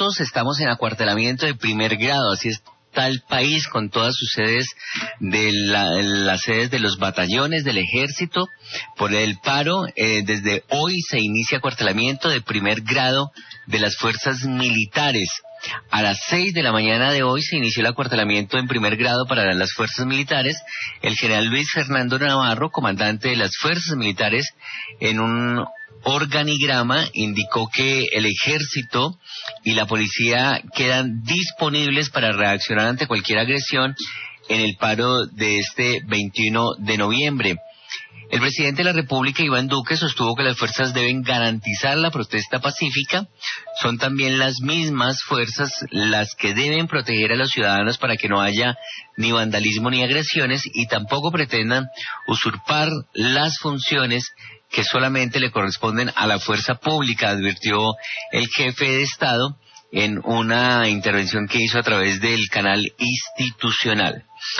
minutos estamos en acuartelamiento de primer grado, así está el país con todas sus sedes de las sedes de los batallones del ejército por el paro. Desde hoy se inicia acuartelamiento de primer grado de las fuerzas militares. A las 6 de la mañana de hoy se inició el acuartelamiento en primer grado para las fuerzas militares. El general Luis Fernando Navarro, comandante de las fuerzas militares, en un organigrama indicó que el ejército y la policía quedan disponibles para reaccionar ante cualquier agresión en el paro de este 21 de noviembre. El presidente de la República, Iván Duque, sostuvo que las fuerzas deben garantizar la protesta pacífica. Son también las mismas fuerzas las que deben proteger a los ciudadanos para que no haya ni vandalismo ni agresiones y tampoco pretendan usurpar las funciones que solamente le corresponden a la fuerza pública, advirtió el jefe de Estado en una intervención que hizo a través del canal institucional.